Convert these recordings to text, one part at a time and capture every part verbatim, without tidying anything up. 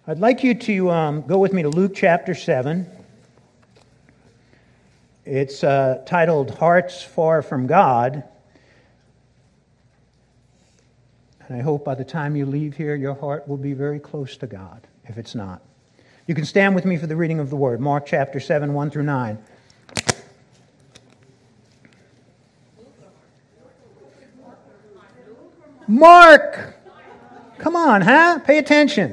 I'd like you to um, go with me to Luke chapter seven. It's uh, titled Hearts Far from God. And I hope by the time you leave here, your heart will be very close to God, if it's not. You can stand with me for the reading of the Word. Mark chapter seven, one through nine. Mark! Come on, huh? Pay attention.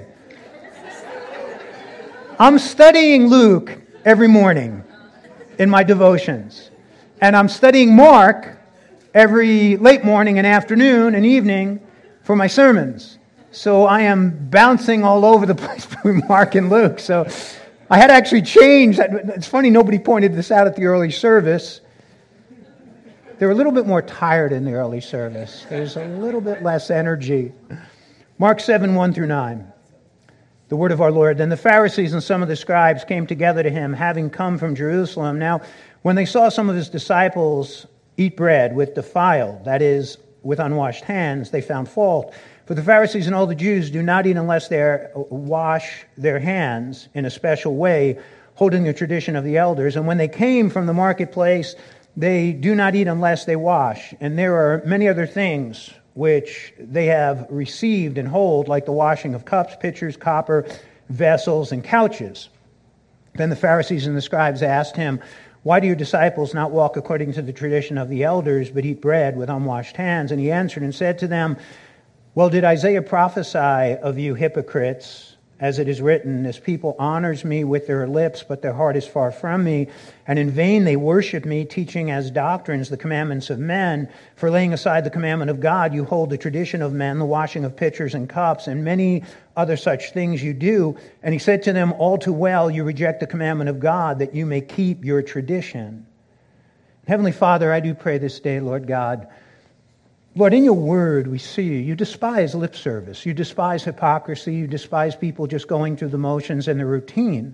I'm studying Luke every morning in my devotions. And I'm studying Mark every late morning and afternoon and evening for my sermons. So I am bouncing all over the place between Mark and Luke. So I had to actually change that. It's funny, nobody pointed this out at the early service. They were a little bit more tired in the early service. There's a little bit less energy. Mark seven, one through nine. The word of our Lord. Then the Pharisees and some of the scribes came together to him, having come from Jerusalem. Now, when they saw some of his disciples eat bread with defiled, that is, with unwashed hands, they found fault. For the Pharisees and all the Jews do not eat unless they wash their hands in a special way, holding the tradition of the elders. And when they came from the marketplace, they do not eat unless they wash. And there are many other things which they have received and hold, like the washing of cups, pitchers, copper, vessels, and couches. Then the Pharisees and the scribes asked him, "Why do your disciples not walk according to the tradition of the elders, but eat bread with unwashed hands?" And he answered and said to them, "Well, did Isaiah prophesy of you hypocrites, as it is written, 'This people honors me with their lips, but their heart is far from me. And in vain they worship me, teaching as doctrines the commandments of men. For laying aside the commandment of God, you hold the tradition of men, the washing of pitchers and cups, and many other such things you do.' And he said to them, 'All too well, you reject the commandment of God, that you may keep your tradition.'" Heavenly Father, I do pray this day, Lord God, Lord, in your word we see you. You despise lip service. You despise hypocrisy. You despise people just going through the motions and the routine.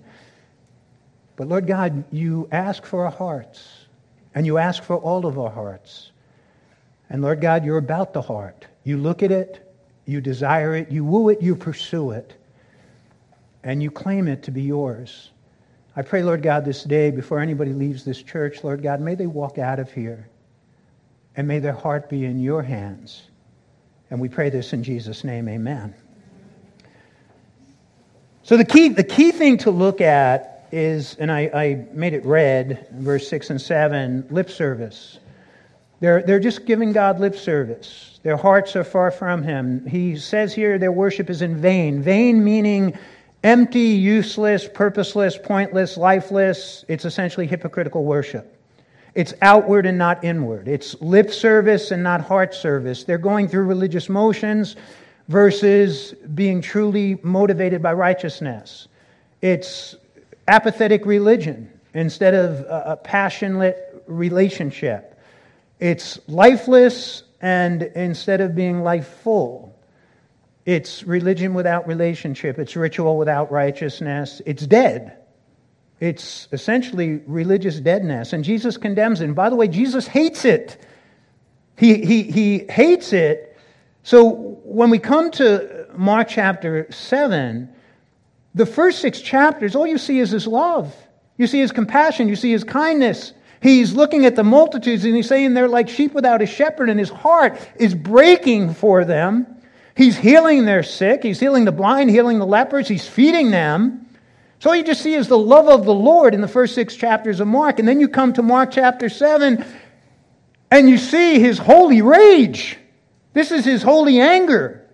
But Lord God, you ask for our hearts. And you ask for all of our hearts. And Lord God, you're about the heart. You look at it. You desire it. You woo it. You pursue it. And you claim it to be yours. I pray, Lord God, this day, before anybody leaves this church, Lord God, may they walk out of here. And may their heart be in your hands. And we pray this in Jesus' name, amen. So the key the key thing to look at is, and I, I made it red, verse six and seven, lip service. They're, they're just giving God lip service. Their hearts are far from Him. He says here their worship is in vain. Vain meaning empty, useless, purposeless, pointless, lifeless. It's essentially hypocritical worship. It's outward and not inward. It's lip service and not heart service. They're going through religious motions versus being truly motivated by righteousness. It's apathetic religion instead of a passionate relationship. It's lifeless and instead of being life-full. It's religion without relationship. It's ritual without righteousness. It's dead. It's essentially religious deadness. And Jesus condemns it. And by the way, Jesus hates it. He, he, he hates it. So when we come to Mark chapter seven, the first six chapters, all you see is His love. You see His compassion. You see His kindness. He's looking at the multitudes and He's saying they're like sheep without a shepherd, and His heart is breaking for them. He's healing their sick. He's healing the blind, healing the lepers. He's feeding them. So all you just see is the love of the Lord in the first six chapters of Mark. And then you come to Mark chapter seven and you see His holy rage. This is His holy anger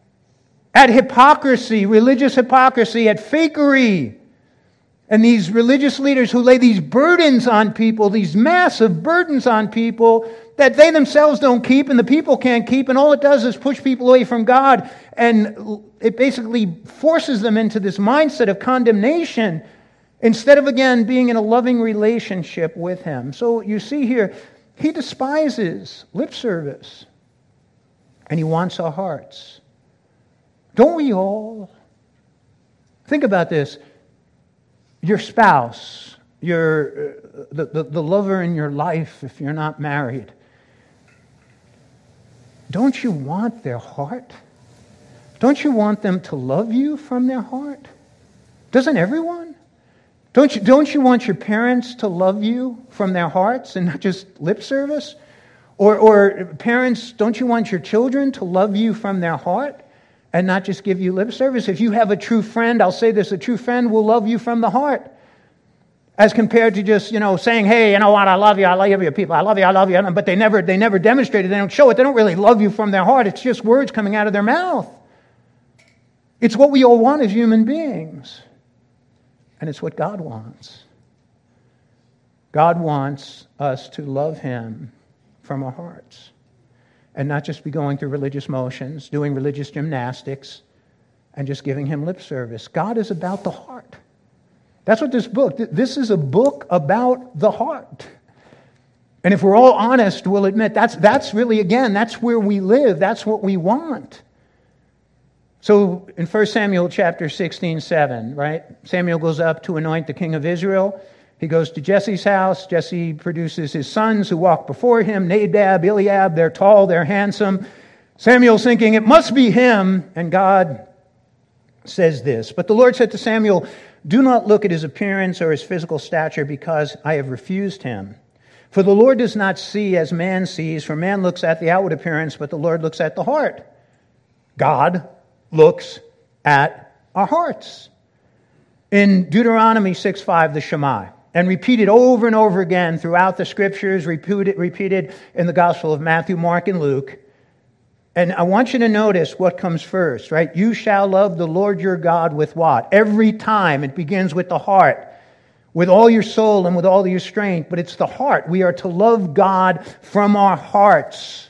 at hypocrisy, religious hypocrisy, at fakery. And these religious leaders who lay these burdens on people, these massive burdens on people that they themselves don't keep and the people can't keep. And all it does is push people away from God. And it basically forces them into this mindset of condemnation instead of, again, being in a loving relationship with Him. So you see here, He despises lip service. And He wants our hearts. Don't we all? Think about this. Your spouse, your the, the, the lover in your life, if you're not married, don't you want their heart? Don't you want them to love you from their heart? Doesn't everyone? Don't you, don't you want your parents to love you from their hearts and not just lip service? Or, or parents, don't you want your children to love you from their heart and not just give you lip service? If you have a true friend, I'll say this, a true friend will love you from the heart. As compared to just, you know, saying, hey, you know what, I love you, I love you, people, I love you, I love you. But they never, they never demonstrate it, they don't show it, they don't really love you from their heart. It's just words coming out of their mouth. It's what we all want as human beings. And it's what God wants. God wants us to love Him from our hearts. And not just be going through religious motions, doing religious gymnastics, and just giving Him lip service. God is about the heart. That's what this book, this is a book about the heart. And if we're all honest, we'll admit that's that's really, again, that's where we live. That's what we want. So in First Samuel chapter sixteen, seven, right? Samuel goes up to anoint the king of Israel. He goes to Jesse's house. Jesse produces his sons who walk before him, Nadab, Eliab. They're tall, they're handsome. Samuel's thinking, it must be him. And God says this. But the Lord said to Samuel, do not look at his appearance or his physical stature, because I have refused him. For the Lord does not see as man sees, for man looks at the outward appearance, but the Lord looks at the heart. God looks at our hearts. In Deuteronomy six five, the Shema, and repeated over and over again throughout the Scriptures, repeated, repeated in the Gospel of Matthew, Mark, and Luke. And I want you to notice what comes first, right? You shall love the Lord your God with what? Every time it begins with the heart, with all your soul and with all your strength, but it's the heart. We are to love God from our hearts.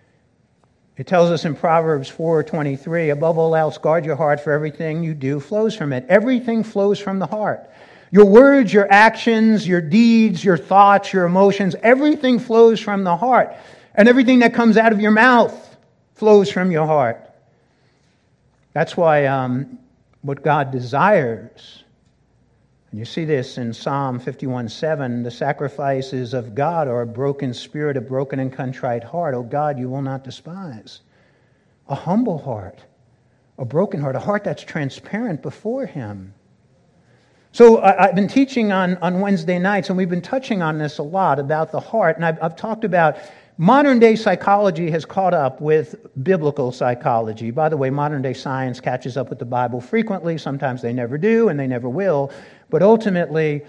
It tells us in Proverbs four twenty-three, above all else, guard your heart, for everything you do flows from it. Everything flows from the heart. Your words, your actions, your deeds, your thoughts, your emotions, everything flows from the heart. And everything that comes out of your mouth flows from your heart. That's why um, what God desires, and you see this in Psalm fifty-one seven, the sacrifices of God are a broken spirit, a broken and contrite heart. Oh God, you will not despise. A humble heart, a broken heart, a heart that's transparent before Him. So I, I've been teaching on, on Wednesday nights, and we've been touching on this a lot about the heart, and I've, I've talked about modern-day psychology has caught up with biblical psychology. By the way, modern-day science catches up with the Bible frequently. Sometimes they never do, and they never will. But ultimately,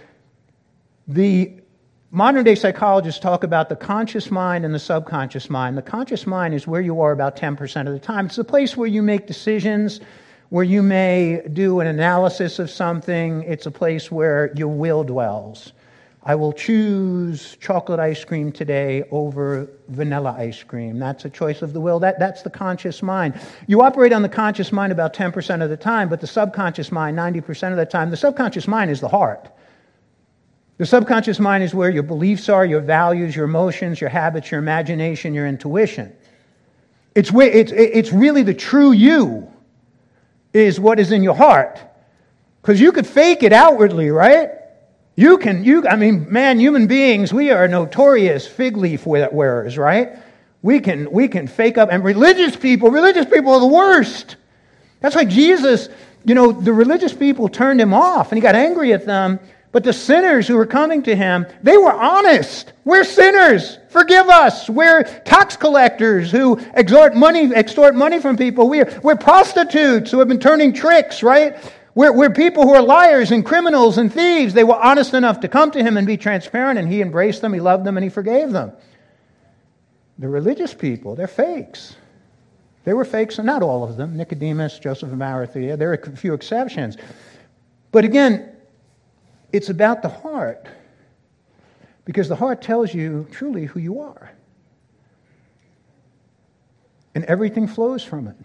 the modern-day psychologists talk about the conscious mind and the subconscious mind. The conscious mind is where you are about ten percent of the time. It's the place where you make decisions, where you may do an analysis of something. It's a place where your will dwells. I will choose chocolate ice cream today over vanilla ice cream. That's a choice of the will. That, that's the conscious mind. You operate on the conscious mind about ten percent of the time, but the subconscious mind, ninety percent of the time. The subconscious mind is the heart. The subconscious mind is where your beliefs are, your values, your emotions, your habits, your imagination, your intuition. It's, where, it's, it's really the true you is what is in your heart. Because you could fake it outwardly, right? You can, you. I mean, man, human beings, we are notorious fig leaf wearers, right? We can, we can fake up, and religious people, religious people are the worst. That's why Jesus, you know, the religious people turned Him off, and He got angry at them, but the sinners who were coming to Him, they were honest. We're sinners. Forgive us. We're tax collectors who extort money, extort money from people. We're, we're prostitutes who have been turning tricks, right? We're, we're people who are liars and criminals and thieves. They were honest enough to come to Him and be transparent, and He embraced them, He loved them, and He forgave them. The religious people, they're fakes. They were fakes, and not all of them. Nicodemus, Joseph of Arimathea, there are a few exceptions. But again, it's about the heart, because the heart tells you truly who you are. And everything flows from it.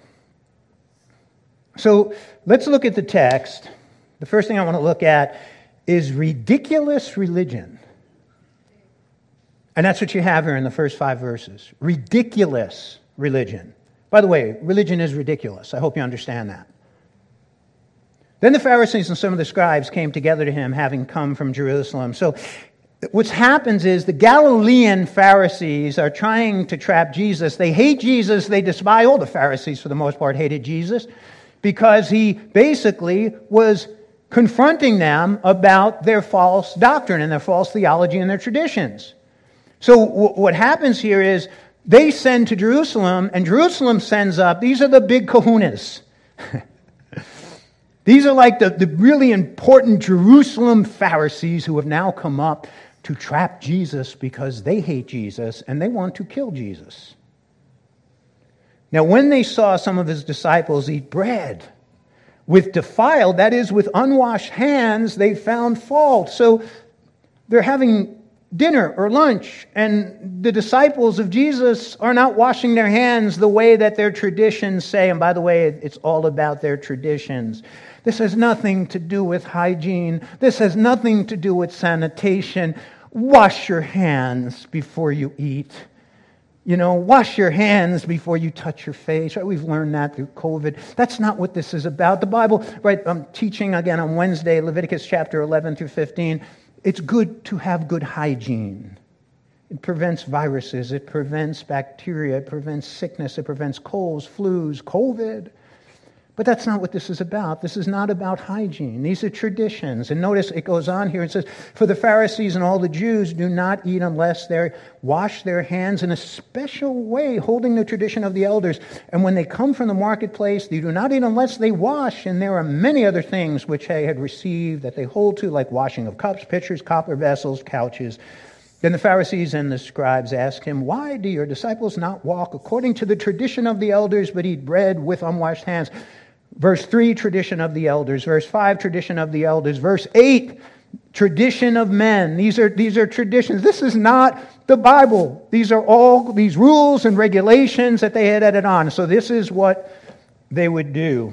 So let's look at the text. The first thing I want to look at is ridiculous religion. And that's what you have here in the first five verses. Ridiculous religion. By the way, religion is ridiculous. I hope you understand that. Then the Pharisees and some of the scribes came together to Him, having come from Jerusalem. So what happens is the Galilean Pharisees are trying to trap Jesus. They hate Jesus. They despise, all the Pharisees for the most part hated Jesus, because He basically was confronting them about their false doctrine and their false theology and their traditions. So w- what happens here is they send to Jerusalem, and Jerusalem sends up, these are the big kahunas. These are like the, the really important Jerusalem Pharisees who have now come up to trap Jesus because they hate Jesus and they want to kill Jesus. Now, when they saw some of his disciples eat bread with defiled, that is, with unwashed hands, they found fault. So they're having dinner or lunch, and the disciples of Jesus are not washing their hands the way that their traditions say. And by the way, it's all about their traditions. This has nothing to do with hygiene. This has nothing to do with sanitation. Wash your hands before you eat. You know, wash your hands before you touch your face. Right? We've learned that through COVID. That's not what this is about. The Bible, right, I'm teaching again on Wednesday, Leviticus chapter eleven through fifteen. It's good to have good hygiene. It prevents viruses. It prevents bacteria. It prevents sickness. It prevents colds, flus, COVID. But that's not what this is about. This is not about hygiene. These are traditions. And notice it goes on here. It says, for the Pharisees and all the Jews do not eat unless they wash their hands in a special way, holding the tradition of the elders. And when they come from the marketplace, they do not eat unless they wash. And there are many other things which they had received that they hold to, like washing of cups, pitchers, copper vessels, couches. Then the Pharisees and the scribes asked him, why do your disciples not walk according to the tradition of the elders, but eat bread with unwashed hands? Verse three, tradition of the elders. Verse five, tradition of the elders. Verse eight, tradition of men. These are, these are traditions. This is not the Bible. These are all these rules and regulations that they had added on. So this is what they would do.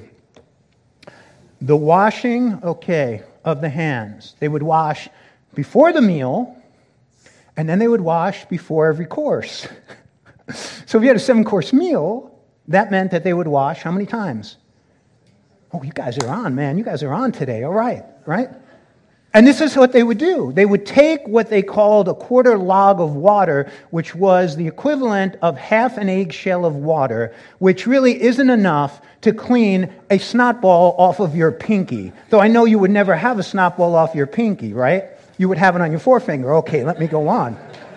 The washing, okay, of the hands. They would wash before the meal, and then they would wash before every course. So if you had a seven-course meal, that meant that they would wash how many times? Oh, you guys are on, man. You guys are on today. All right, right? And this is what they would do. They would take what they called a quarter log of water, which was the equivalent of half an eggshell of water, which really isn't enough to clean a snot ball off of your pinky. Though I know you would never have a snot ball off your pinky, right? You would have it on your forefinger. Okay, let me go on.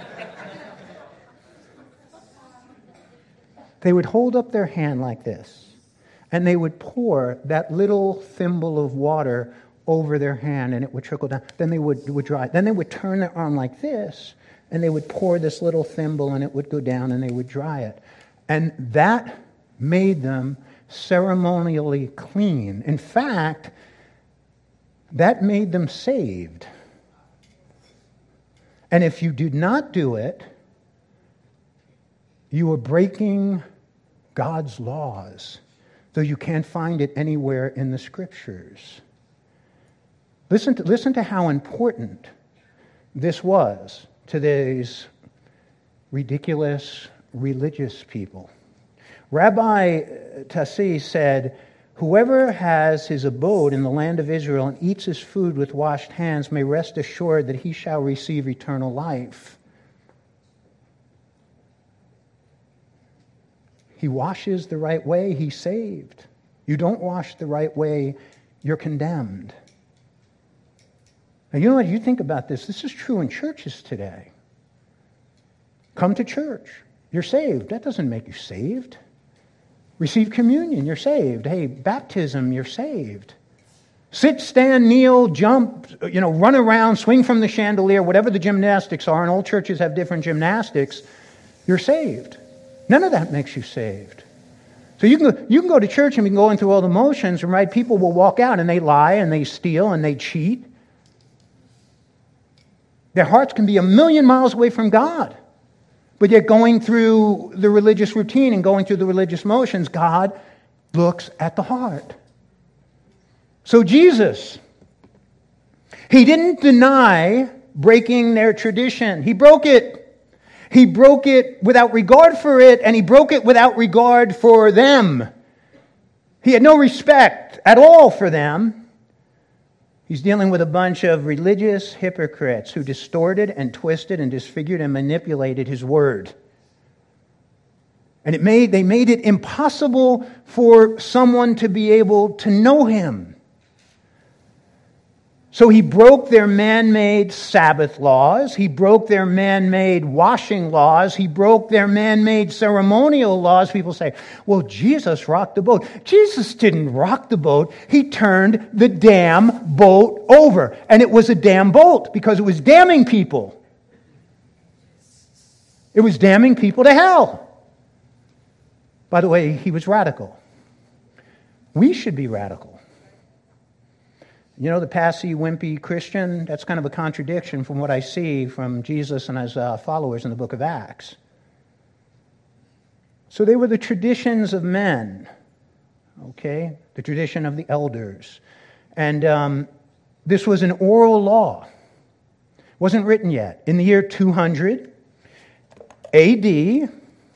They would hold up their hand like this. And they would pour that little thimble of water over their hand, and it would trickle down. Then they would, would dry. Then they would turn their arm like this, and they would pour this little thimble, and it would go down, and they would dry it. And that made them ceremonially clean. In fact, that made them saved. And if you did not do it, you were breaking God's laws, though you can't find it anywhere in the Scriptures. Listen to, listen to how important this was to these ridiculous religious people. Rabbi Tassi said, whoever has his abode in the land of Israel and eats his food with washed hands may rest assured that he shall receive eternal life. He washes the right way, he's saved. You don't wash the right way, you're condemned. Now, you know what? You think about this. This is true in churches today. Come to church. You're saved. That doesn't make you saved. Receive communion. You're saved. Hey, baptism. You're saved. Sit, stand, kneel, jump, you know, run around, swing from the chandelier, whatever the gymnastics are, and all churches have different gymnastics. You're saved. None of that makes you saved. So you can go, you can go to church and be going through all the motions, and right, people will walk out and they lie and they steal and they cheat. Their hearts can be a million miles away from God. But yet going through the religious routine and going through the religious motions, God looks at the heart. So Jesus, he didn't deny breaking their tradition. He broke it. He broke it without regard for it, and he broke it without regard for them. He had no respect at all for them. He's dealing with a bunch of religious hypocrites who distorted and twisted and disfigured and manipulated his word. And it made they made it impossible for someone to be able to know him. So he broke their man-made Sabbath laws. He broke their man-made washing laws. He broke their man-made ceremonial laws. People say, well, Jesus rocked the boat. Jesus didn't rock the boat. He turned the damn boat over. And it was a damn boat because it was damning people. It was damning people to hell. By the way, he was radical. We should be radical. You know, the passy, wimpy Christian, that's kind of a contradiction from what I see from Jesus and his uh, followers in the book of Acts. So they were the traditions of men, okay? The tradition of the elders. And um, this was an oral law. It wasn't written yet. In the year two hundred A D,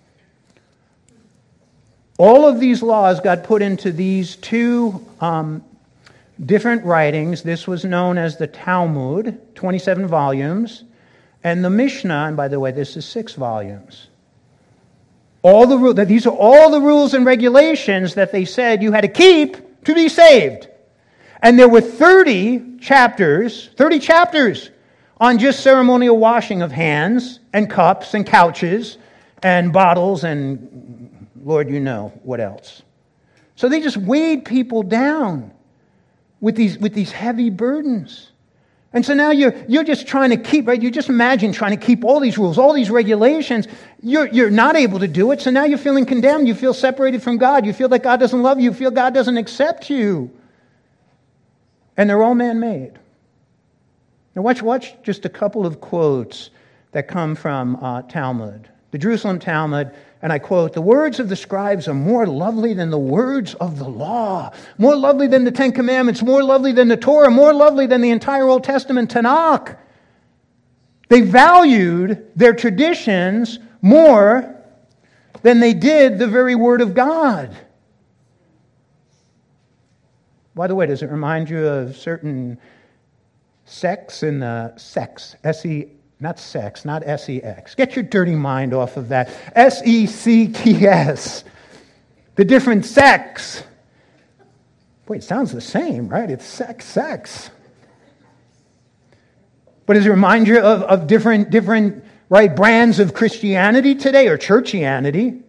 all of these laws got put into these two um, different writings. This was known as the Talmud, twenty-seven volumes, and the Mishnah, and by the way, this is six volumes. All the these are all the rules and regulations that they said you had to keep to be saved. And there were thirty chapters, thirty chapters on just ceremonial washing of hands and cups and couches and bottles and Lord, you know what else. So they just weighed people down with these with these heavy burdens. And so now you're you're just trying to keep, right? You just imagine trying to keep all these rules, all these regulations. You're you're not able to do it, so now you're feeling condemned. You feel separated from God. You feel that God doesn't love you. You feel God doesn't accept you. And they're all man-made. Now watch, watch just a couple of quotes that come from uh, Talmud. The Jerusalem Talmud, and I quote, "The words of the scribes are more lovely than the words of the law, more lovely than the Ten Commandments, more lovely than the Torah, more lovely than the entire Old Testament Tanakh." They valued their traditions more than they did the very Word of God. By the way, does it remind you of certain sects in the sex, S E Not sex, not S E X. Get your dirty mind off of that. S E C T S. The different sects. Boy, it sounds the same, right? It's sex, sex. But does it remind you of, of different, different, right, brands of Christianity today or churchianity?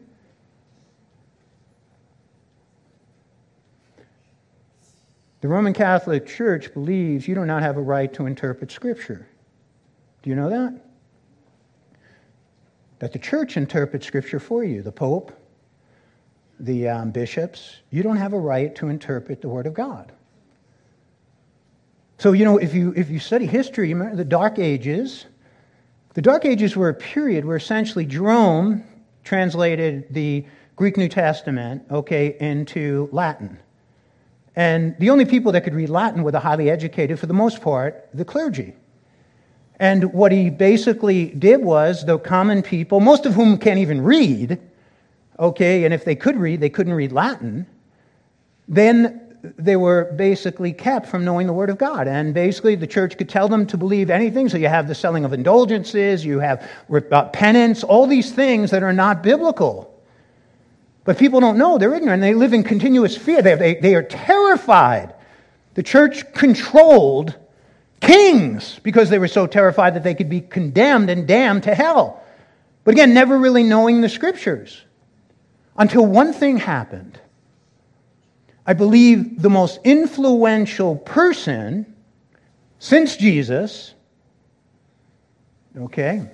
The Roman Catholic Church believes you do not have a right to interpret Scripture. Do you know that? That the church interprets Scripture for you. The Pope, the um, bishops, you don't have a right to interpret the Word of God. So, you know, if you if you study history, you remember the Dark Ages. The Dark Ages were a period where essentially Jerome translated the Greek New Testament, okay, into Latin. And the only people that could read Latin were the highly educated, for the most part, the clergy. And what he basically did was, the common people, most of whom can't even read, okay, and if they could read, they couldn't read Latin, then they were basically kept from knowing the Word of God. And basically the church could tell them to believe anything. So you have the selling of indulgences, you have uh, penance, all these things that are not biblical. But people don't know. They're ignorant. They live in continuous fear. They, they, they are terrified. The church controlled kings because they were so terrified that they could be condemned and damned to hell. But again, never really knowing the Scriptures. Until one thing happened. I believe the most influential person since Jesus, okay,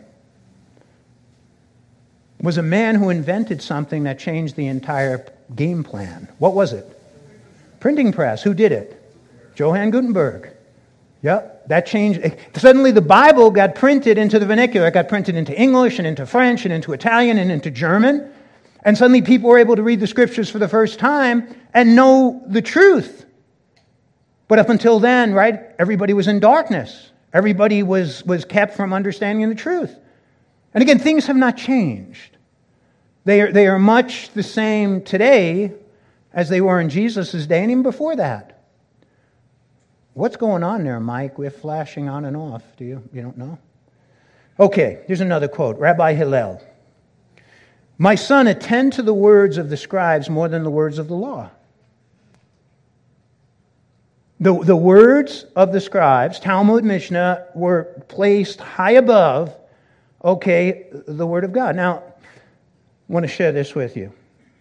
was a man who invented something that changed the entire game plan. What was it? Printing press. Who did it? Johann Gutenberg. Yep, that changed. Suddenly the Bible got printed into the vernacular. It got printed into English and into French and into Italian and into German. And suddenly people were able to read the Scriptures for the first time and know the truth. But up until then, right, everybody was in darkness. Everybody was, was kept from understanding the truth. And again, things have not changed. They are, they are much the same today as they were in Jesus' day and even before that. What's going on there, Mike? We're flashing on and off. Do you? You don't know? Okay, here's another quote. Rabbi Hillel. "My son, attend to the words of the scribes more than the words of the law." The, the words of the scribes, Talmud, Mishnah, were placed high above, okay, the Word of God. Now, I want to share this with you.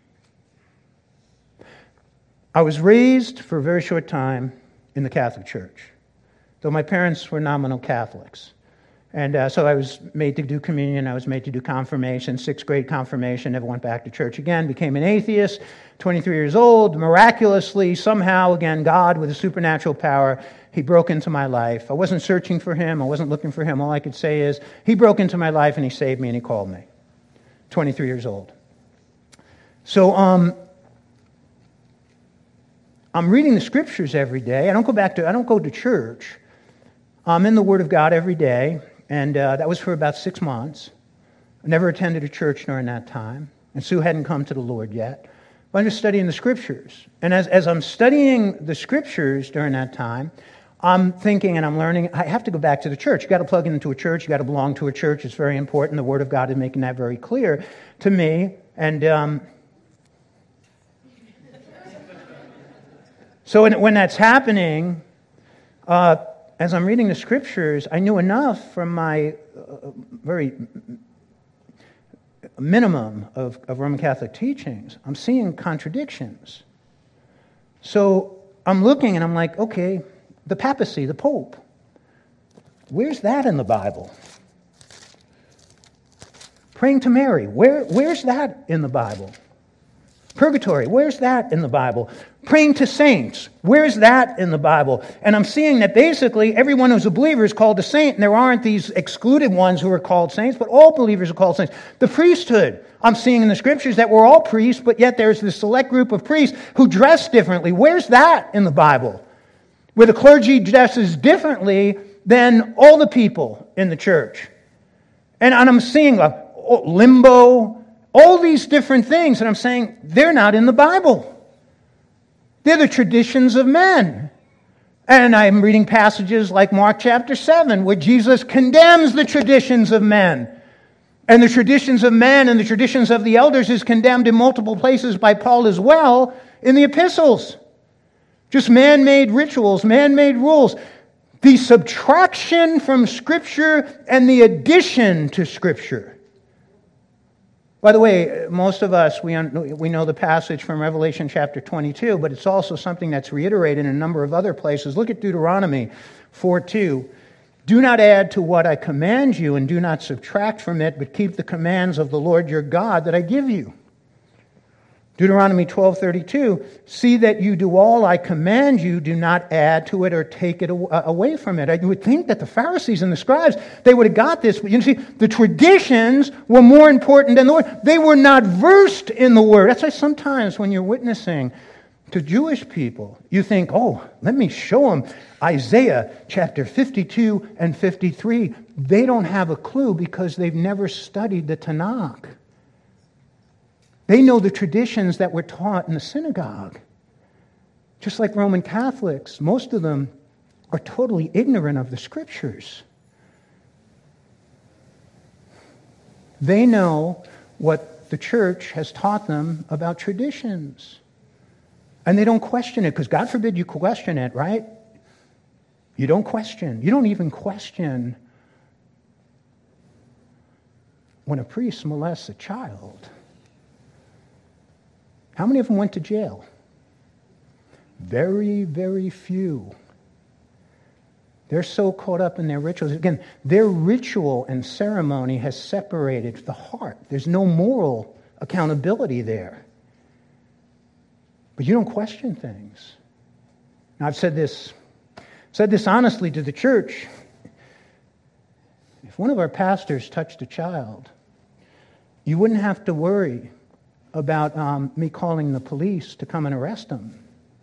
I was raised for a very short time in the Catholic Church, though my parents were nominal Catholics. And uh, so I was made to do communion, I was made to do confirmation, sixth grade confirmation, never went back to church again, became an atheist, twenty-three years old, miraculously, somehow, again, God with a supernatural power, He broke into my life. I wasn't searching for Him, I wasn't looking for Him, all I could say is, He broke into my life and He saved me and He called me. twenty-three years old. So, um, I'm reading the Scriptures every day. I don't go back to, I don't go to church. I'm in the Word of God every day. And uh, that was for about six months. I never attended a church during that time. And Sue hadn't come to the Lord yet. But I'm just studying the Scriptures. And as, as I'm studying the Scriptures during that time, I'm thinking and I'm learning, I have to go back to the church. You've got to plug into a church. You've got to belong to a church. It's very important. The Word of God is making that very clear to me. And um, so when, when that's happening, uh, as I'm reading the Scriptures, I knew enough from my uh, very minimum of, of Roman Catholic teachings. I'm seeing contradictions. So I'm looking and I'm like, okay, the papacy, the Pope, where's that in the Bible? Praying to Mary, where, where's that in the Bible? Purgatory, where's that in the Bible? Praying to saints, where's that in the Bible? And I'm seeing that basically everyone who's a believer is called a saint, and there aren't these excluded ones who are called saints, but all believers are called saints. The priesthood, I'm seeing in the Scriptures that we're all priests, but yet there's this select group of priests who dress differently. Where's that in the Bible? Where the clergy dresses differently than all the people in the church. And, and I'm seeing a limbo, all these different things, and I'm saying they're not in the Bible. They're the traditions of men. And I'm reading passages like Mark chapter seven, where Jesus condemns the traditions of men. And the traditions of men and the traditions of the elders is condemned in multiple places by Paul as well in the epistles. Just man-made rituals, man-made rules. The subtraction from Scripture and the addition to Scripture. By the way, most of us, we, un- we know the passage from Revelation chapter twenty-two, but it's also something that's reiterated in a number of other places. Look at Deuteronomy four two. Do not add to what I command you, and do not subtract from it, but keep the commands of the Lord your God that I give you. Deuteronomy twelve thirty-two, see that you do all I command you, do not add to it or take it away from it. You would think that the Pharisees and the scribes, they would have got this, but you see, the traditions were more important than the Word. They were not versed in the Word. That's why sometimes when you're witnessing to Jewish people, you think, oh, let me show them Isaiah chapter fifty-two and fifty-three. They don't have a clue because they've never studied the Tanakh. They know the traditions that were taught in the synagogue. Just like Roman Catholics, most of them are totally ignorant of the Scriptures. They know what the church has taught them about traditions. And they don't question it, because God forbid you question it, right? You don't question. You don't even question when a priest molests a child. How many of them went to jail? Very, very few. They're so caught up in their rituals. Again, their ritual and ceremony has separated the heart. There's no moral accountability there. But you don't question things. Now, I've said this, said this honestly to the church. If one of our pastors touched a child, you wouldn't have to worry about um, me calling the police to come and arrest him.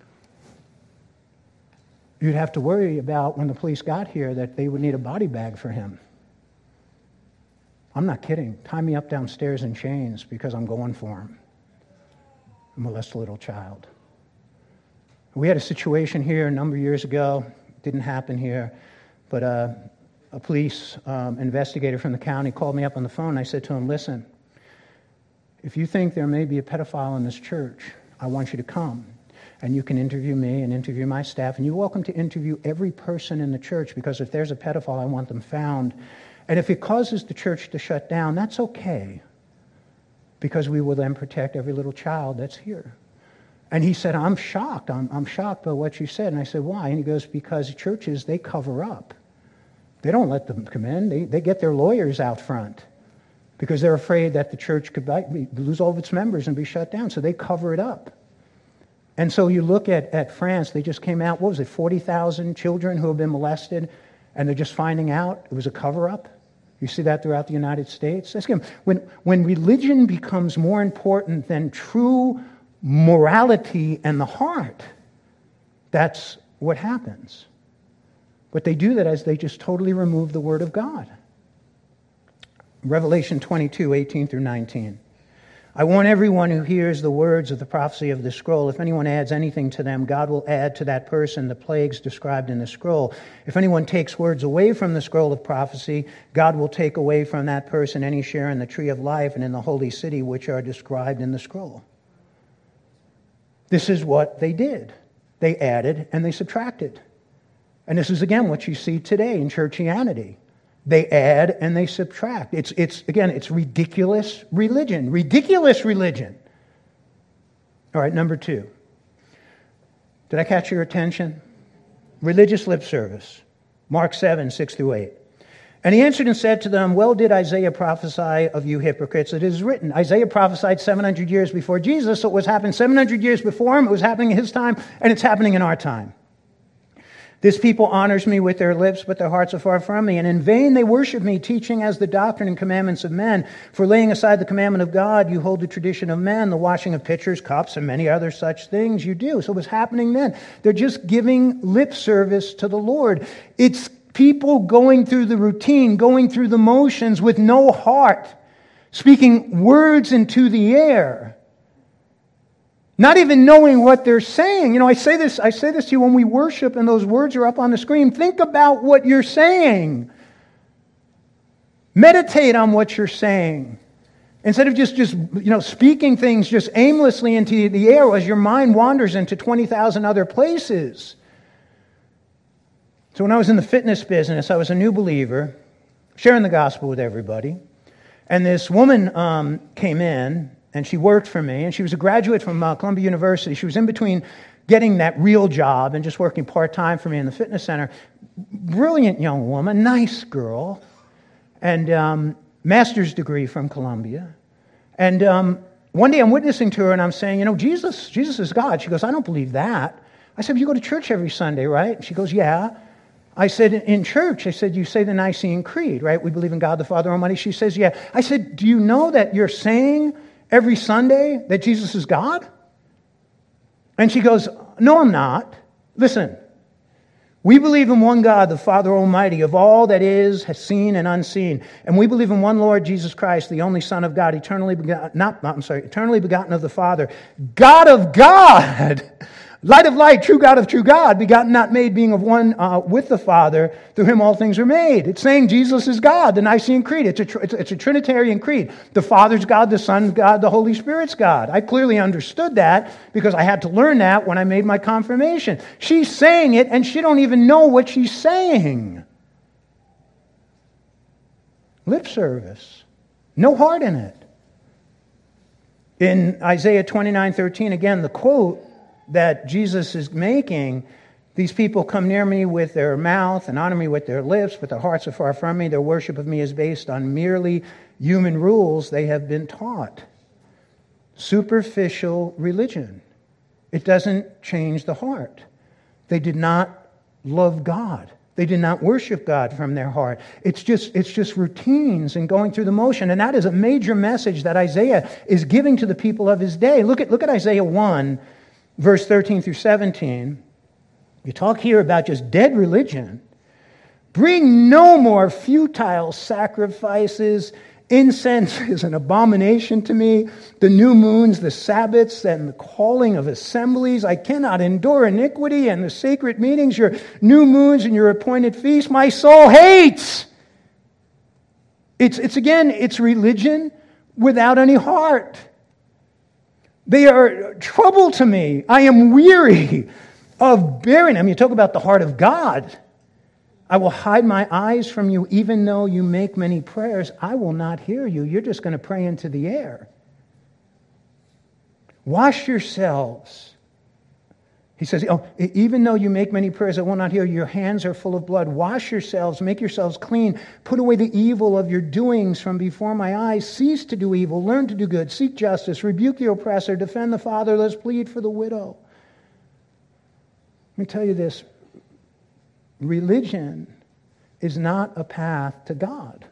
You'd have to worry about when the police got here that they would need a body bag for him. I'm not kidding. Tie me up downstairs in chains because I'm going for him. Molest a little child. We had a situation here a number of years ago. It didn't happen here, but uh, a police um, investigator from the county called me up on the phone. I said to him, listen, if you think there may be a pedophile in this church, I want you to come. And you can interview me and interview my staff, and you're welcome to interview every person in the church, because if there's a pedophile, I want them found. And if it causes the church to shut down, that's okay, because we will then protect every little child that's here. And he said, I'm shocked. I'm, I'm shocked by what you said. And I said, why? And he goes, because churches, they cover up. They don't let them come in. They, they get their lawyers out front because they're afraid that the church could lose all of its members and be shut down. So they cover it up. And so you look at, at France, they just came out, what was it, forty thousand children who have been molested, and they're just finding out it was a cover-up. You see that throughout the United States. Again, when, when religion becomes more important than true morality and the heart, that's what happens. But they do that as they just totally remove the Word of God. Revelation twenty-two, eighteen through nineteen. I warn everyone who hears the words of the prophecy of the scroll. If anyone adds anything to them, God will add to that person the plagues described in the scroll. If anyone takes words away from the scroll of prophecy, God will take away from that person any share in the tree of life and in the holy city which are described in the scroll. This is what they did. They added and they subtracted. And this is again what you see today in churchianity. They add and they subtract. It's, it's again, it's ridiculous religion. Ridiculous religion. All right, number two. Did I catch your attention? Religious lip service. Mark seven, six through eight. And he answered and said to them, well did Isaiah prophesy of you hypocrites. It is written, Isaiah prophesied seven hundred years before Jesus, so it was happening seven hundred years before him, it was happening in his time, and it's happening in our time. This people honors me with their lips, but their hearts are far from me. And in vain they worship me, teaching as the doctrine and commandments of men. For laying aside the commandment of God, you hold the tradition of men, the washing of pitchers, cups, and many other such things you do. So it was happening then. They're just giving lip service to the Lord. It's people going through the routine, going through the motions with no heart, speaking words into the air. Not even knowing what they're saying. You know, I say this, I say this to you when we worship and those words are up on the screen. Think about what you're saying. Meditate on what you're saying. Instead of just, just you know, speaking things just aimlessly into the air as your mind wanders into twenty thousand other places. So when I was in the fitness business, I was a new believer, sharing the gospel with everybody. And this woman um, came in, and she worked for me, and she was a graduate from uh, Columbia University. She was in between getting that real job and just working part-time for me in the fitness center. Brilliant young woman, nice girl, and um, master's degree from Columbia. And um, one day I'm witnessing to her, and I'm saying, you know, Jesus, Jesus is God. She goes, I don't believe that. I said, you go to church every Sunday, right? And she goes, yeah. I said, in church, I said, you say the Nicene Creed, right? We believe in God the Father Almighty. She says, yeah. I said, do you know that you're saying every Sunday that Jesus is God? And she goes, no, I'm not. Listen, we believe in one God, the Father Almighty, of all that is, has seen and unseen. And we believe in one Lord Jesus Christ, the only Son of God, eternally begotten, not, not I'm sorry, eternally begotten of the Father, God of God, light of light, true God of true God, begotten, not made, being of one uh, with the Father. Through him all things are made. It's saying Jesus is God, the Nicene Creed. It's a, tr- it's, it's a Trinitarian creed. The Father's God, the Son's God, the Holy Spirit's God. I clearly understood that because I had to learn that when I made my confirmation. She's saying it, and she don't even know what she's saying. Lip service. No heart in it. In Isaiah twenty-nine thirteen, again, the quote that Jesus is making, these people come near me with their mouth and honor me with their lips, but their hearts are far from me. Their worship of me is based on merely human rules they have been taught. Superficial religion. It doesn't change the heart. They did not love God. They did not worship God from their heart. It's just, it's just routines and going through the motion. And that is a major message that Isaiah is giving to the people of his day. Look at, look at Isaiah one, verse thirteen through seventeen. You talk here about just dead religion. Bring no more futile sacrifices. Incense is an abomination to me. The new moons, the Sabbaths, and the calling of assemblies. I cannot endure iniquity and the sacred meetings, your new moons and your appointed feasts. My soul hates. It's, it's again, it's religion without any heart. They are trouble to me. I am weary of bearing them. You talk about the heart of God. I will hide my eyes from you, even though you make many prayers. I will not hear you. You're just going to pray into the air. Wash yourselves. He says, oh, even though you make many prayers, I will not hear you. Your hands are full of blood. Wash yourselves. Make yourselves clean. Put away the evil of your doings from before my eyes. Cease to do evil. Learn to do good. Seek justice. Rebuke the oppressor. Defend the fatherless. Plead for the widow. Let me tell you this. Religion is not a path to God.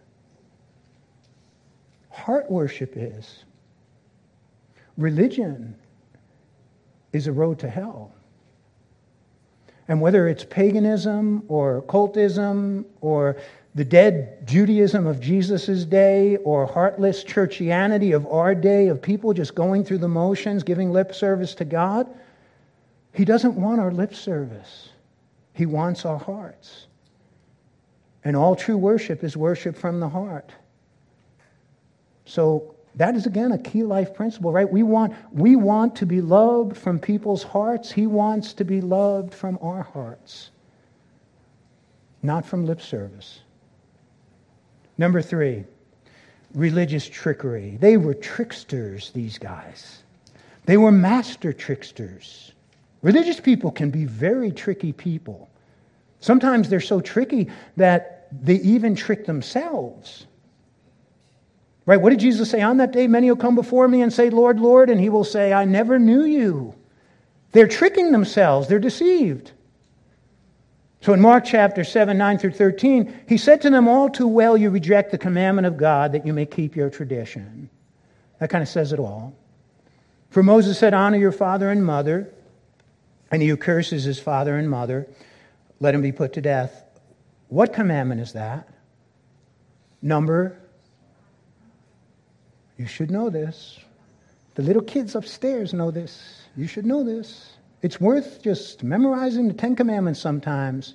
Heart worship is. Religion is a road to hell. And whether it's paganism or occultism or the dead Judaism of Jesus' day or heartless churchianity of our day, of people just going through the motions, giving lip service to God, He doesn't want our lip service. He wants our hearts. And all true worship is worship from the heart. So that is, again, a key life principle, right? We want, we want to be loved from people's hearts. He wants to be loved from our hearts, not from lip service. Number three, religious trickery. They were tricksters, these guys. They were master tricksters. Religious people can be very tricky people. Sometimes they're so tricky that they even trick themselves. Right? What did Jesus say? On that day, many will come before me and say, Lord, Lord, and He will say, I never knew you. They're tricking themselves. They're deceived. So in Mark chapter seven, nine through thirteen, He said to them, all too well you reject the commandment of God that you may keep your tradition. That kind of says it all. For Moses said, honor your father and mother, and he who curses his father and mother, let him be put to death. What commandment is that? Number You should know this. The little kids upstairs know this. You should know this. It's worth just memorizing the Ten Commandments sometimes.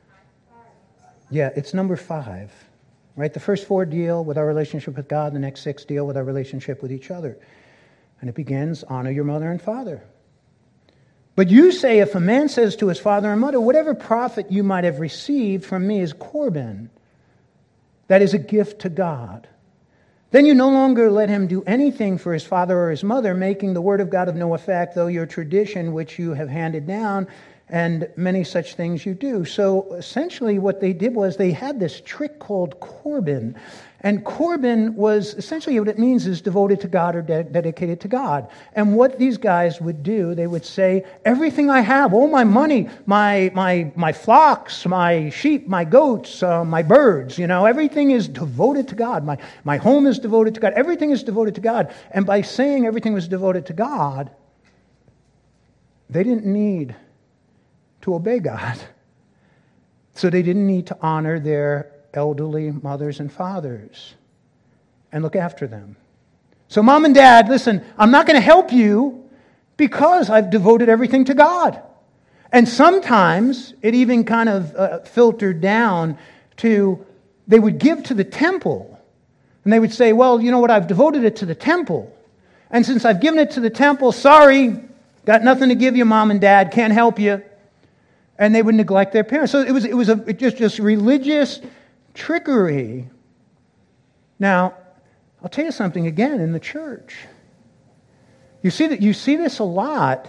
Yeah, it's number five. Right? The first four deal with our relationship with God. The next six deal with our relationship with each other. And it begins, honor your mother and father. But you say, if a man says to his father and mother, whatever profit you might have received from me is Corban, that is a gift to God. Then you no longer let him do anything for his father or his mother, making the word of God of no effect, though your tradition, which you have handed down, and many such things you do. So essentially what they did was they had this trick called Corban. And Corban was essentially what it means is devoted to God or de- dedicated to God. And what these guys would do, they would say, everything I have, all my money, my my my flocks, my sheep, my goats, uh, my birds, you know, everything is devoted to God. My, my home is devoted to God. Everything is devoted to God. And by saying everything was devoted to God, they didn't need to obey God. So they didn't need to honor their elderly mothers and fathers and look after them. So mom and dad, listen, I'm not going to help you because I've devoted everything to God. And sometimes it even kind of uh, filtered down to, they would give to the temple. And they would say, well, you know what, I've devoted it to the temple. And since I've given it to the temple, sorry, got nothing to give you, mom and dad, can't help you. And they would neglect their parents. So it was it was a, it just, just religious trickery. Now, I'll tell you something again in the church. You see that you see this a lot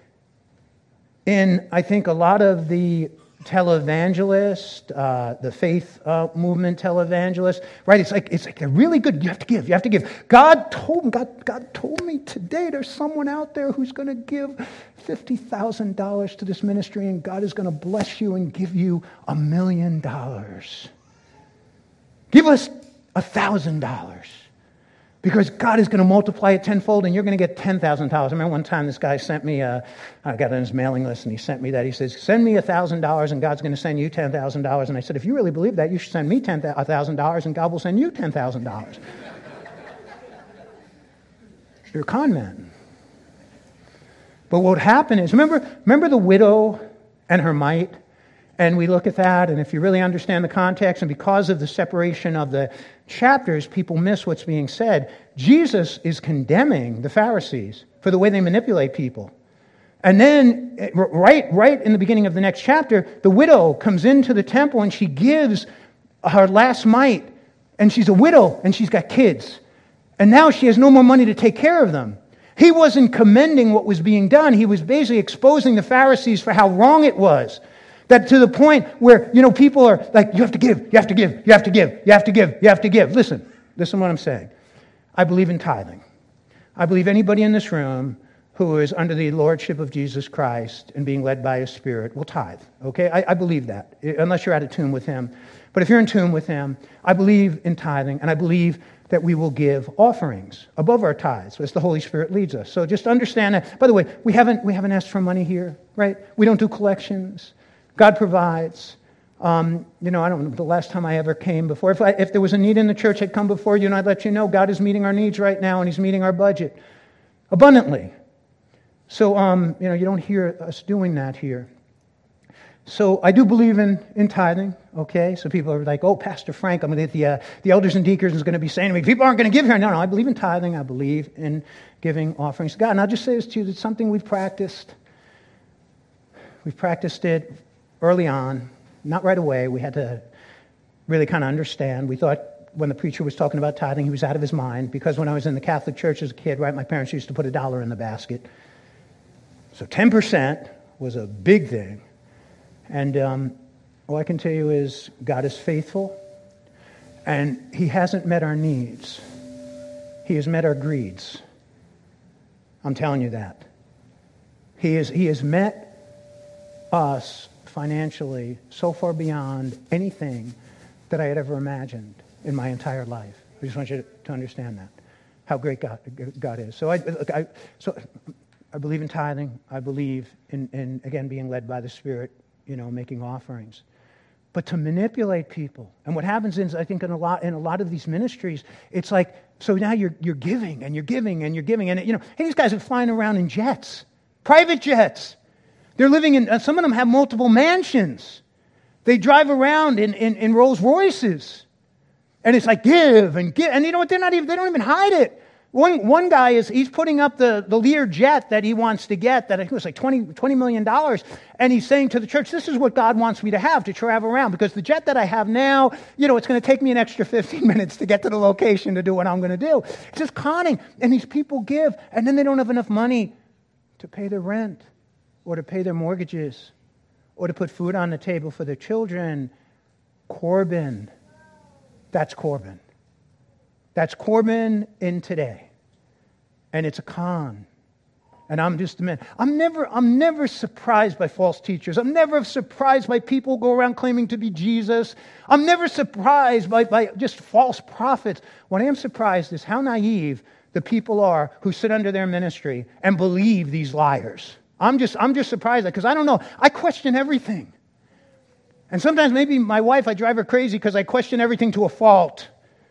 in, I think, a lot of the televangelists, uh, the faith uh, movement televangelists, right? It's like it's like they're really good. You have to give. You have to give. God told God. God told me today. There's someone out there who's going to give fifty thousand dollars to this ministry, and God is going to bless you and give you a million dollars. Give us a thousand dollars. Because God is going to multiply it tenfold, and you're going to get ten thousand dollars. I remember one time this guy sent me, a, I got on his mailing list, and he sent me that. He says, send me one thousand dollars, and God's going to send you ten thousand dollars. And I said, if you really believe that, you should send me ten thousand dollars, and God will send you ten thousand dollars. You're a con man. But what would happen is, remember, remember the widow and her mite? And we look at that, and if you really understand the context, and because of the separation of the chapters, people miss what's being said. Jesus is condemning the Pharisees for the way they manipulate people. And then, right, right in the beginning of the next chapter, the widow comes into the temple and she gives her last mite. And she's a widow and she's got kids. And now she has no more money to take care of them. He wasn't commending what was being done. He was basically exposing the Pharisees for how wrong it was. That to the point where, you know, people are like, you have to give, you have to give, you have to give, you have to give, you have to give. Listen, listen to what I'm saying. I believe in tithing. I believe anybody in this room who is under the lordship of Jesus Christ and being led by His Spirit will tithe. Okay? I, I believe that, unless you're out of tune with Him. But if you're in tune with Him, I believe in tithing, and I believe that we will give offerings above our tithes as the Holy Spirit leads us. So just understand that. By the way, we haven't we haven't asked for money here, right? We don't do collections. God provides. Um, you know, I don't know the last time I ever came before. If I, if there was a need in the church, I'd come before you and I'd let you know God is meeting our needs right now, and He's meeting our budget abundantly. So, um, you know, you don't hear us doing that here. So I do believe in, in tithing, okay? So people are like, oh, Pastor Frank, I'm going to the uh, the elders and deacons is going to be saying to me, people aren't going to give here. No, no, I believe in tithing. I believe in giving offerings to God. And I'll just say this to you, it's something we've practiced. We've practiced it early on, not right away. We had to really kind of understand. We thought when the preacher was talking about tithing, he was out of his mind, because when I was in the Catholic Church as a kid, right, my parents used to put a dollar in the basket. So ten percent was a big thing. And um, all I can tell you is God is faithful, and He hasn't met our needs. He has met our greeds. I'm telling you that. He is, he has met us financially so far beyond anything that I had ever imagined in my entire life. I just want you to understand that, how great God, God is. So I, look, I, so I believe in tithing. I believe in, in, again, being led by the Spirit, you know, making offerings. But to manipulate people, and what happens is, I think in a lot in a lot of these ministries, it's like, so now you're you're giving and you're giving and you're giving, and you know, hey, these guys are flying around in jets, private jets. They're living in. Uh, some of them have multiple mansions. They drive around in, in, in Rolls Royces, and it's like give and give, and you know what? They're not even. They don't even hide it. One one guy is he's putting up the, the Lear jet that he wants to get, that I think was like twenty, twenty million dollars, and he's saying to the church, this is what God wants me to have to travel around, because the jet that I have now, you know, it's going to take me an extra fifteen minutes to get to the location to do what I'm going to do. It's just conning, and these people give, and then they don't have enough money to pay their rent, or to pay their mortgages, or to put food on the table for their children. Corbin, that's Corbin. That's Corbin in today. And it's a con. And I'm just a man. I'm never, I'm never surprised by false teachers. I'm never surprised by people who go around claiming to be Jesus. I'm never surprised by, by just false prophets. What I am surprised is how naive the people are who sit under their ministry and believe these liars. I'm just, I'm just surprised because I don't know. I question everything. And sometimes maybe my wife, I drive her crazy because I question everything to a fault.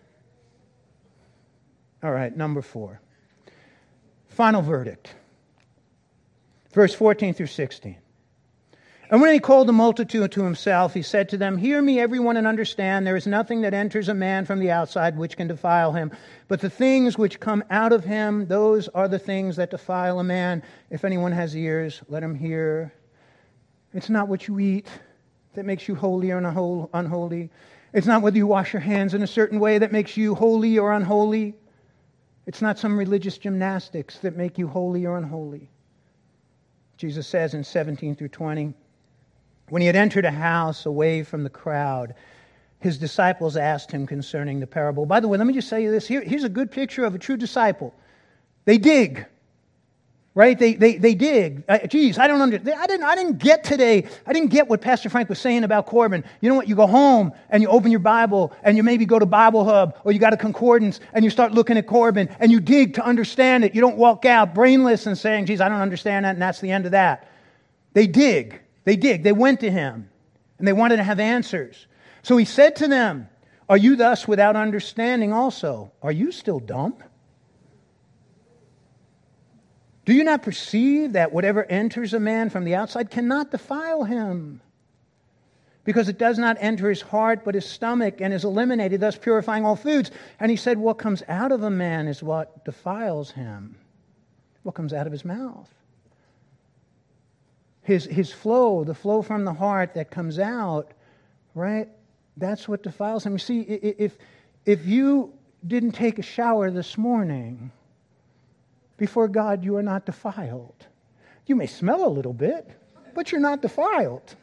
All right, number four. Final verdict. Verse fourteen through sixteen. And when he called the multitude to himself, he said to them, hear me, everyone, and understand, there is nothing that enters a man from the outside which can defile him, but the things which come out of him, those are the things that defile a man. If anyone has ears, let him hear. It's not what you eat that makes you holy or unholy. It's not whether you wash your hands in a certain way that makes you holy or unholy. It's not some religious gymnastics that make you holy or unholy. Jesus says in seventeen through twenty, when he had entered a house away from the crowd, his disciples asked him concerning the parable. By the way, let me just tell you this. Here, here's a good picture of a true disciple. They dig. Right? They they they dig. Uh, geez, I don't understand. I didn't I didn't get today. I didn't get what Pastor Frank was saying about Corbin. You know what? You go home and you open your Bible and you maybe go to Bible Hub or you got a concordance and you start looking at Corbin and you dig to understand it. You don't walk out brainless and saying, geez, I don't understand that, and that's the end of that. They dig. They dig. They went to him and they wanted to have answers. So he said to them, are you thus without understanding also? Are you still dumb? Do you not perceive that whatever enters a man from the outside cannot defile him, because it does not enter his heart but his stomach and is eliminated, thus purifying all foods. And he said, what comes out of a man is what defiles him. What comes out of his mouth. His, his flow, the flow from the heart that comes out, right? That's what defiles him. You see, if, if you didn't take a shower this morning, before God you are not defiled. You may smell a little bit, but you're not defiled.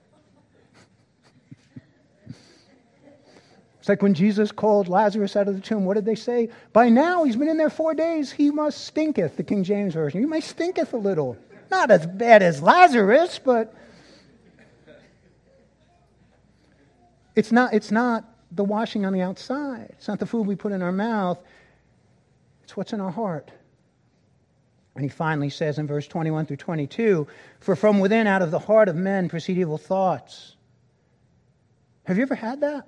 It's like when Jesus called Lazarus out of the tomb. What did they say? By now, he's been in there four days. He must stinketh, the King James Version. You may stinketh a little. Not as bad as Lazarus, but it's not, it's not the washing on the outside. It's not the food we put in our mouth. It's what's in our heart. And he finally says in verse twenty-one through twenty-two, for from within, out of the heart of men, proceed evil thoughts. Have you ever had that?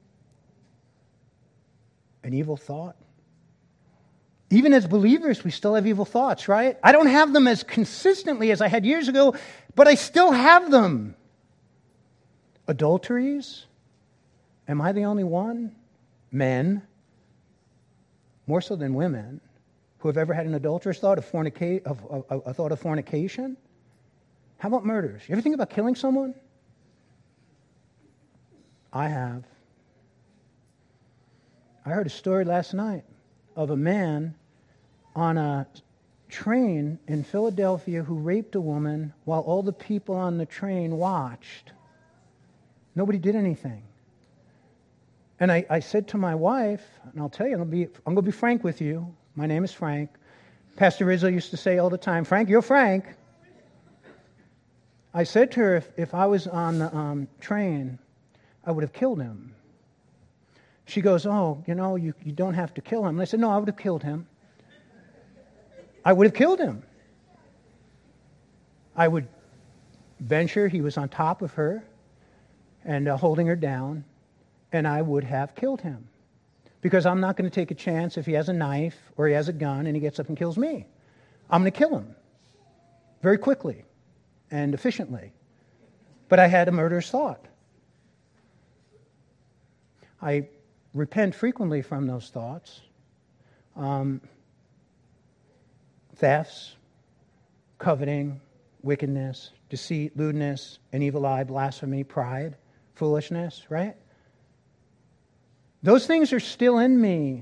An evil thought? Even as believers, we still have evil thoughts, right? I don't have them as consistently as I had years ago, but I still have them. Adulteries? Am I the only one? Men, more so than women, who have ever had an adulterous thought of, fornica- of, of, a thought of fornication? How about murders? You ever think about killing someone? I have. I heard a story last night of a man on a train in Philadelphia who raped a woman while all the people on the train watched. Nobody did anything. And I, I said to my wife, and I'll tell you, I'm going to be, I'm going to be frank with you. My name is Frank. Pastor Rizzo used to say all the time, Frank, you're Frank. I said to her, if, if I was on the um, train, I would have killed him. She goes, oh, you know, you, you don't have to kill him. And I said, no, I would have killed him. I would have killed him. I would venture he was on top of her and uh, holding her down, and I would have killed him. Because I'm not going to take a chance if he has a knife or he has a gun and he gets up and kills me. I'm going to kill him very quickly and efficiently. But I had a murderous thought. I repent frequently from those thoughts. Um, thefts, coveting, wickedness, deceit, lewdness, an evil eye, blasphemy, pride, foolishness, right? Those things are still in me,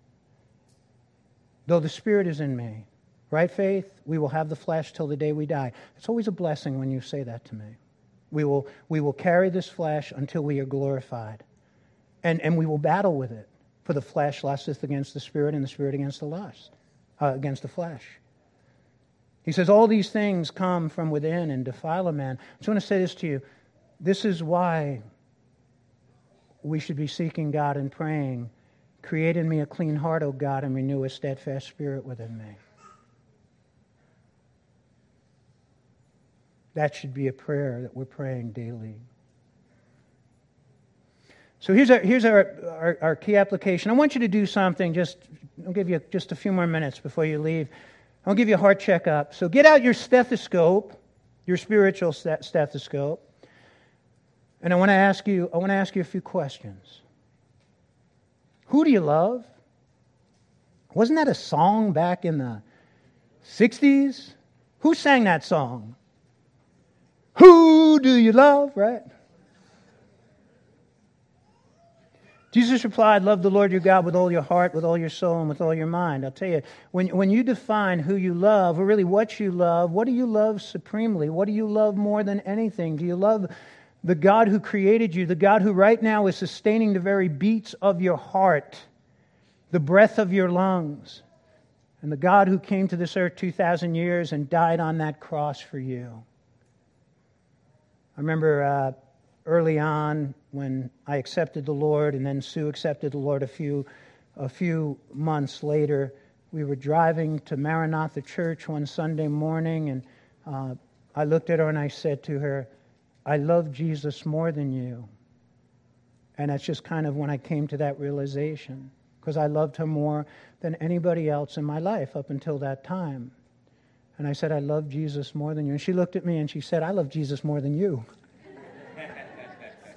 though the Spirit is in me. Right, Faith? We will have the flesh till the day we die. It's always a blessing when you say that to me. We will, we will carry this flesh until we are glorified. And, and we will battle with it. For the flesh lusteth against the Spirit, and the Spirit against the lust, uh, against the flesh. He says all these things come from within and defile a man. I just want to say this to you. This is why we should be seeking God and praying, create in me a clean heart, O God, and renew a steadfast spirit within me. That should be a prayer that we're praying daily. So here's our here's our, our, our key application. I want you to do something. Just I'll give you just a few more minutes before you leave. I'll give you a heart checkup. So get out your stethoscope, your spiritual stethoscope, and I want to ask you. I want to ask you a few questions. Who do you love? Wasn't that a song back in the sixties? Who sang that song? Who do you love? Right. Jesus replied, love the Lord your God with all your heart, with all your soul, and with all your mind. I'll tell you, when, when you define who you love, or really what you love, what do you love supremely? What do you love more than anything? Do you love the God who created you, the God who right now is sustaining the very beats of your heart, the breath of your lungs, and the God who came to this earth two thousand years and died on that cross for you? I remember uh, early on when I accepted the Lord, and then Sue accepted the Lord a few a few months later. We were driving to Maranatha Church one Sunday morning, and uh, I looked at her and I said to her, I love Jesus more than you. And that's just kind of when I came to that realization, because I loved her more than anybody else in my life up until that time. And I said, I love Jesus more than you. And she looked at me and she said, I love Jesus more than you.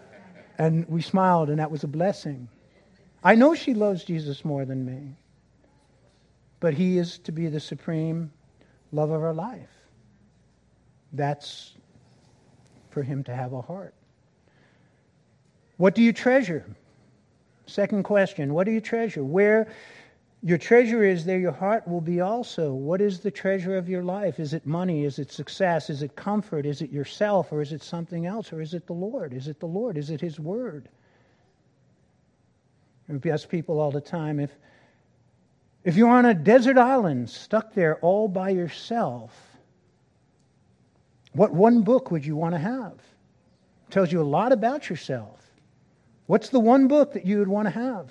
And we smiled, and that was a blessing. I know she loves Jesus more than me. But He is to be the supreme love of our life. That's for Him to have a heart. What do you treasure? Second question, what do you treasure? Where your treasure is, there your heart will be also. What is the treasure of your life? Is it money? Is it success? Is it comfort? Is it yourself? Or is it something else? Or is it the Lord? Is it the Lord? Is it His Word? We ask people all the time, if, if you're on a desert island, stuck there all by yourself, what one book would you want to have? It tells you a lot about yourself. What's the one book that you would want to have?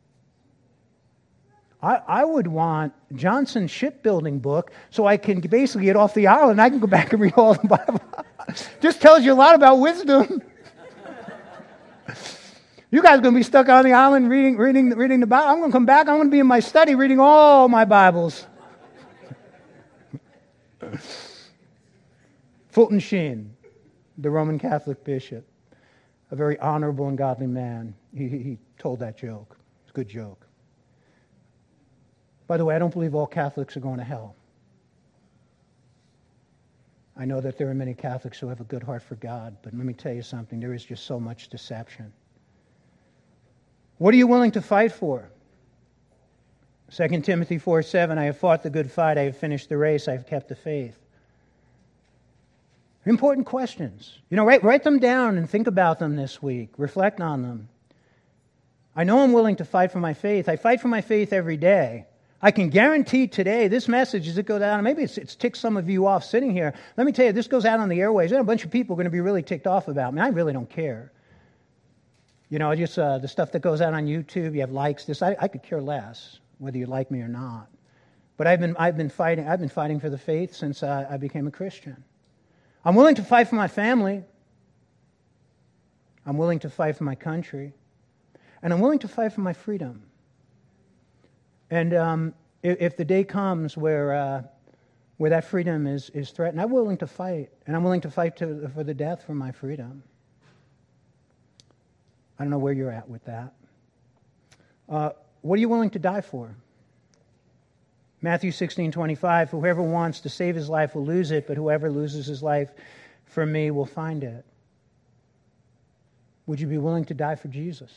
I, I would want Johnson's shipbuilding book so I can basically get off the island and I can go back and read all the Bible. Just tells you a lot about wisdom. You guys are going to be stuck on the island reading, reading, reading the Bible. I'm going to come back. I'm going to be in my study reading all my Bibles. Fulton Sheen, the Roman Catholic bishop, a very honorable and godly man. He, he told that joke. It's a good joke. By the way, I don't believe all Catholics are going to hell. I know that there are many Catholics who have a good heart for God, but let me tell you something. There is just so much deception. What are you willing to fight for? Second Timothy four seven, I have fought the good fight, I have finished the race, I have kept the faith. Important questions. You know, write, write them down and think about them this week. Reflect on them. I know I'm willing to fight for my faith. I fight for my faith every day. I can guarantee today, this message, as it goes out, maybe it's, it's ticked some of you off sitting here. Let me tell you, this goes out on the airways. There are a bunch of people going to be really ticked off about me. I really don't care. You know, just uh, the stuff that goes out on YouTube, you have likes, this, I, I could care less whether you like me or not. But I've been, I've been fighting, I've been fighting for the faith since uh, I became a Christian. I'm willing to fight for my family. I'm willing to fight for my country. And I'm willing to fight for my freedom. And um, if, if the day comes where uh, where that freedom is, is threatened, I'm willing to fight. And I'm willing to fight to, for the death for my freedom. I don't know where you're at with that. Uh, what are you willing to die for? Matthew sixteen twenty-five, whoever wants to save his life will lose it, but whoever loses his life for me will find it. Would you be willing to die for Jesus?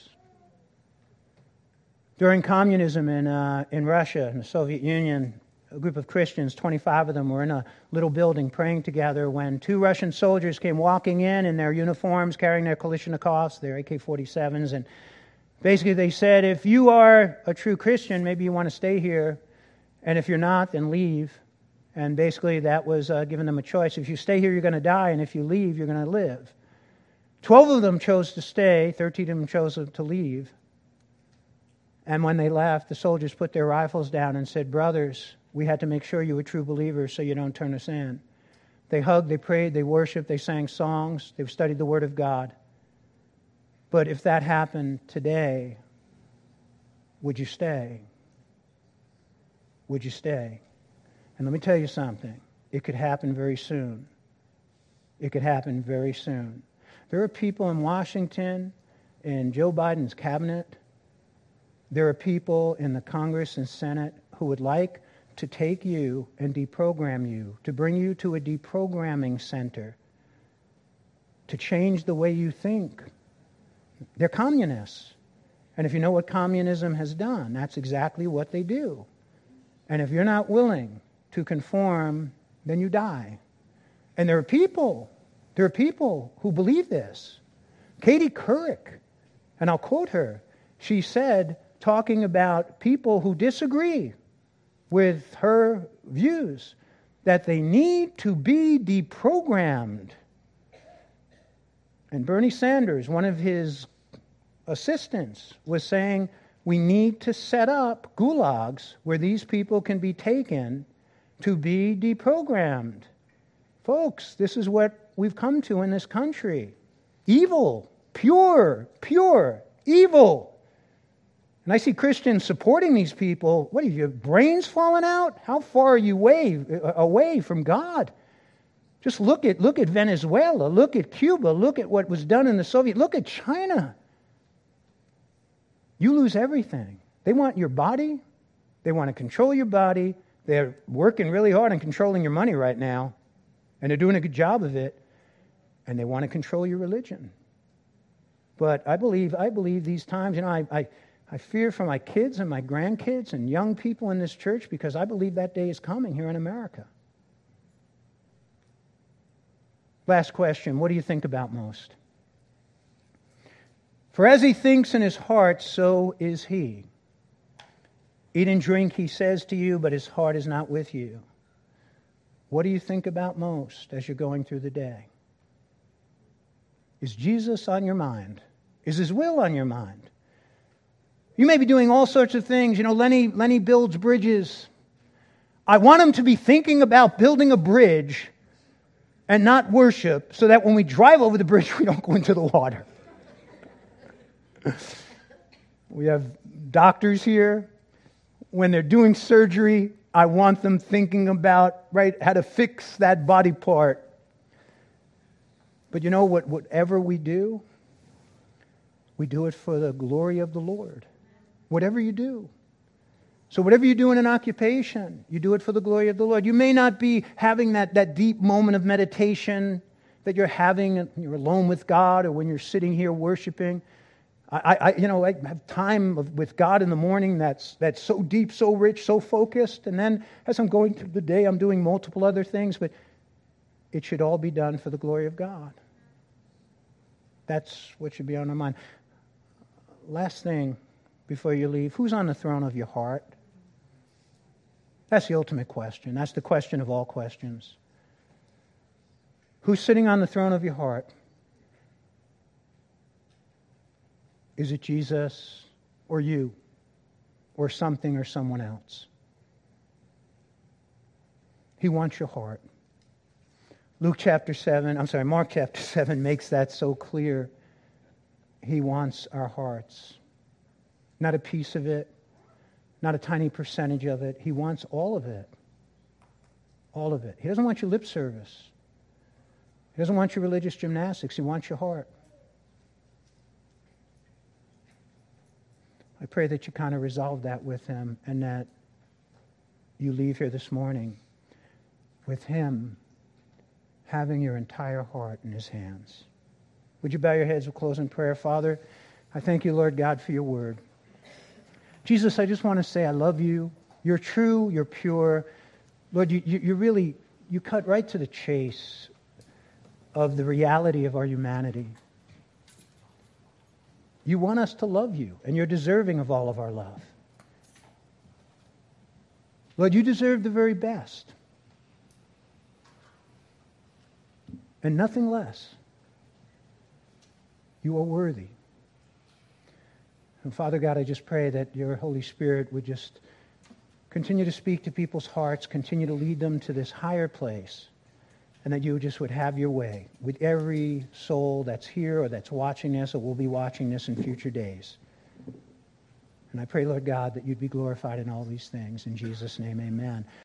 During communism in uh, in Russia, in the Soviet Union, a group of Christians, twenty-five of them, were in a little building praying together when two Russian soldiers came walking in in their uniforms, carrying their Kalashnikovs, their A K forty-sevens, and basically they said, if you are a true Christian, maybe you want to stay here, and if you're not, then leave. And basically that was uh, giving them a choice. If you stay here, you're going to die, and if you leave, you're going to live. Twelve of them chose to stay, thirteen of them chose to leave. And when they left, the soldiers put their rifles down and said, brothers, we had to make sure you were true believers so you don't turn us in. They hugged, they prayed, they worshiped, they sang songs, they studied the Word of God. But if that happened today, would you stay? Would you stay? And let me tell you something. It could happen very soon. It could happen very soon. There are people in Washington, in Joe Biden's cabinet. There are people in the Congress and Senate who would like to take you and deprogram you, to bring you to a deprogramming center, to change the way you think. They're communists. And if you know what communism has done, that's exactly what they do. And if you're not willing to conform, then you die. And there are people, there are people who believe this. Katie Couric, and I'll quote her, she said, talking about people who disagree with her views, that they need to be deprogrammed. And Bernie Sanders, one of his assistants, was saying, we need to set up gulags where these people can be taken to be deprogrammed. Folks, this is what we've come to in this country. Evil, pure, pure, evil. And I see Christians supporting these people. What, are your brains falling out? How far are you away, away from God? Just look at look at Venezuela, look at Cuba, look at what was done in the Soviet, look at China. you lose everything. They want your body. They want to control your body. They're working really hard on controlling your money right now, and they're doing a good job of it, and they want to control your religion. But I believe, I believe these times, you know, I, I, I fear for my kids and my grandkids and young people in this church because I believe that day is coming here in America. Last question, what do you think about most? For as he thinks in his heart, so is he. Eat and drink, he says to you, but his heart is not with you. What do you think about most as you're going through the day? Is Jesus on your mind? Is his will on your mind? You may be doing all sorts of things. You know, Lenny, Lenny builds bridges. I want him to be thinking about building a bridge and not worship so that when we drive over the bridge, we don't go into the water. We have doctors here. When they're doing surgery, I want them thinking about, right, how to fix that body part. But you know what? Whatever we do, we do it for the glory of the Lord. Whatever you do. So whatever you do in an occupation, you do it for the glory of the Lord. You may not be having that, that deep moment of meditation that you're having when you're alone with God or when you're sitting here worshiping. I, I, you know, I have time with God in the morning that's that's so deep, so rich, so focused. And then as I'm going through the day, I'm doing multiple other things. But it should all be done for the glory of God. That's what should be on our mind. Last thing before you leave, who's on the throne of your heart? That's the ultimate question. That's the question of all questions. Who's sitting on the throne of your heart? Is it Jesus or you or something or someone else? He wants your heart. Luke chapter seven, I'm sorry, Mark chapter seven makes that so clear. He wants our hearts. Not a piece of it, not a tiny percentage of it. He wants all of it. All of it. He doesn't want your lip service. He doesn't want your religious gymnastics. He wants your heart. I pray that you kind of resolve that with him and that you leave here this morning with him having your entire heart in his hands. Would you bow your heads? We'll close in prayer. Father, I thank you, Lord God, for your word. Jesus, I just want to say I love you. You're true. You're pure. Lord, you, you, you really, you cut right to the chase of the reality of our humanity. You want us to love you, and you're deserving of all of our love. Lord, you deserve the very best. And nothing less. You are worthy. And Father God, I just pray that your Holy Spirit would just continue to speak to people's hearts, continue to lead them to this higher place, and that you just would have your way with every soul that's here or that's watching this or will be watching this in future days. And I pray, Lord God, that you'd be glorified in all these things. In Jesus' name, amen.